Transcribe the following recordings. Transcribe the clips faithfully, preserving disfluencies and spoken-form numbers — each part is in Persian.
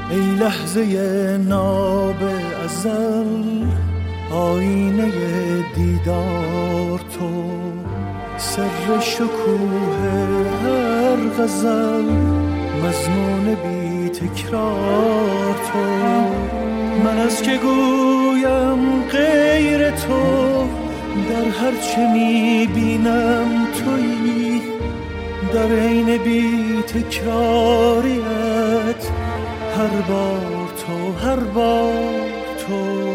ای لحظه ناب ازل، آینه دیدار تو، سر شکوه هر غزل، مضمون بی تکرار تو. من از که گویم غیر تو، در هر چه میبینم تویی، در عین بی تکراریت هر بار تو، هر بار تو.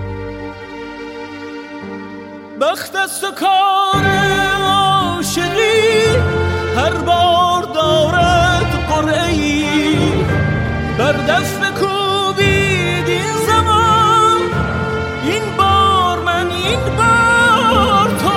بخت است و کار عاشقی، هر بار دارد قرعه‌ای، بر دست بکوبید این زمان، این بار من، این بار تو.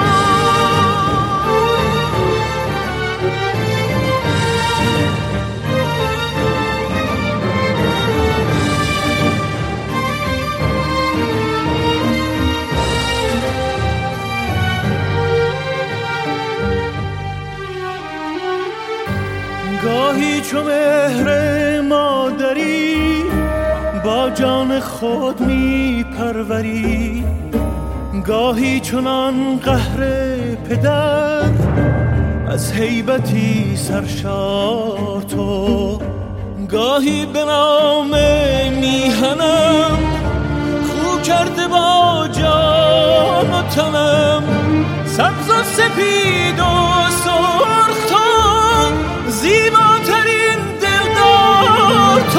گاهی چو مهر مادری، با جان خود می پروری، گاهی چنان قهر پدر، از هیبتی سرشار تو. گاهی به نام میهنم، خو کرده با جان و تنم، سبز و سپید و سرخ تو، زیباترین دلدار تو.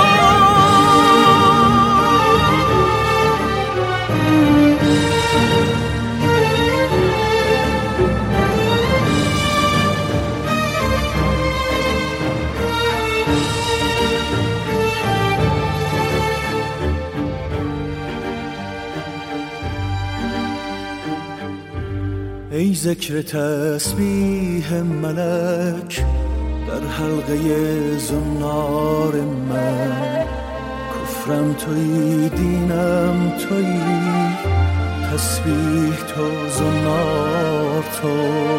ای ذکر تسبیح ملک، در حلقه زنار من، کفرم تویی، دینم تویی، تسبیح تو، زنار تو.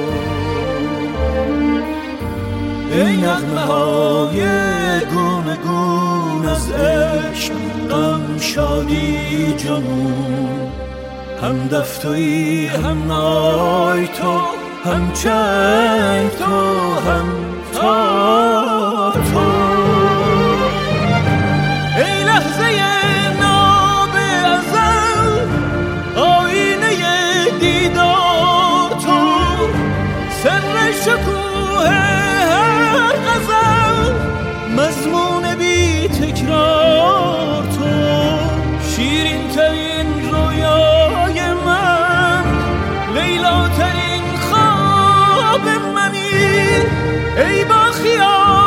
ای نغمه های گونه گون از عشق، غم شادی جنون، هم دف تویی، هم نای تو، هم چنگ تو، هم تا تو. ای لحظه ناب ازل، آینه دیدار تو، سر شکوه هر غزل، مضمون بی تکرار تو. شیرین ترین رویای من، لیلا ترین خواب منی، ای با خیال